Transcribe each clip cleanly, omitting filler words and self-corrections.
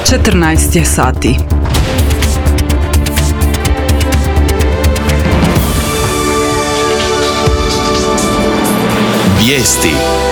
14 je sati. Vijesti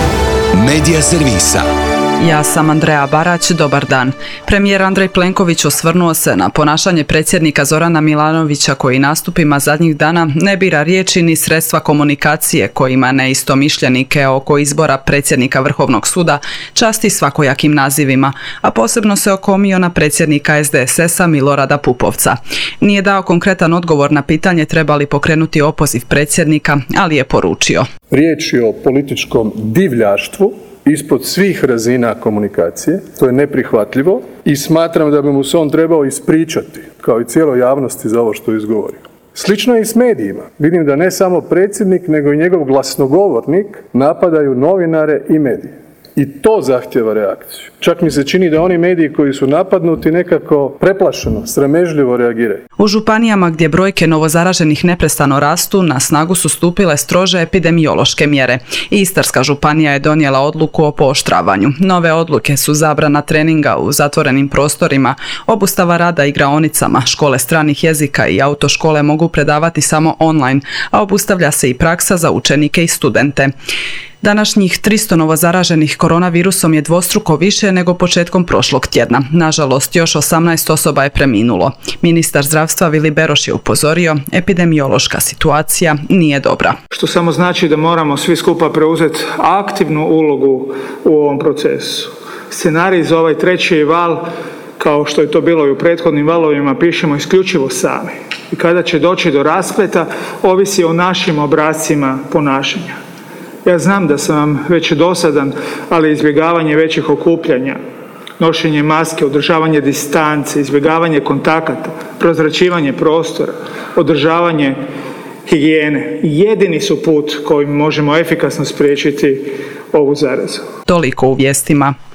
Medija servisa. Ja sam Andreja Barać, dobar dan. Premijer Andrej Plenković osvrnuo se na ponašanje predsjednika Zorana Milanovića koji nastupima zadnjih dana ne bira riječi ni sredstva komunikacije kojima neistomišljenike oko izbora predsjednika Vrhovnog suda časti svakojakim nazivima, a posebno se okomio na predsjednika SDSS-a Milorada Pupovca. Nije dao konkretan odgovor na pitanje treba li pokrenuti opoziv predsjednika, ali je poručio. Riječ je o političkom divljaštvu ispod svih razina komunikacije, to je neprihvatljivo i smatram da bi mu se on trebao ispričati, kao i cijeloj javnosti, za ovo što je izgovorio. Slično je i s medijima. Vidim da ne samo predsjednik, nego i njegov glasnogovornik napadaju novinare i medije. I to zahtjeva reakciju. Čak mi se čini da oni mediji koji su napadnuti nekako preplašeno, sramežljivo reagiraju. U županijama gdje brojke novozaraženih neprestano rastu, na snagu su stupile strože epidemiološke mjere. Istarska županija je donijela odluku o pooštravanju. Nove odluke su zabrana treninga u zatvorenim prostorima, obustava rada igraonicama, škole stranih jezika i autoškole mogu predavati samo online, a obustavlja se i praksa za učenike i studente. Današnjih 300 novozaraženih koronavirusom je dvostruko više nego početkom prošlog tjedna. Nažalost, još 18 osoba je preminulo. Ministar zdravstva Vili Beroš je upozorio, epidemiološka situacija nije dobra. Što samo znači da moramo svi skupa preuzeti aktivnu ulogu u ovom procesu. Scenarij za ovaj treći val, kao što je to bilo i u prethodnim valovima, pišemo isključivo sami. I kada će doći do raspleta, ovisi o našim obrascima ponašanja. Ja znam da sam vam već dosadan, ali izbjegavanje većih okupljanja, nošenje maske, održavanje distance, izbjegavanje kontakata, prozračivanje prostora, održavanje higijene jedini su put kojim možemo efikasno spriječiti ovu zarazu. Toliko u vijestima.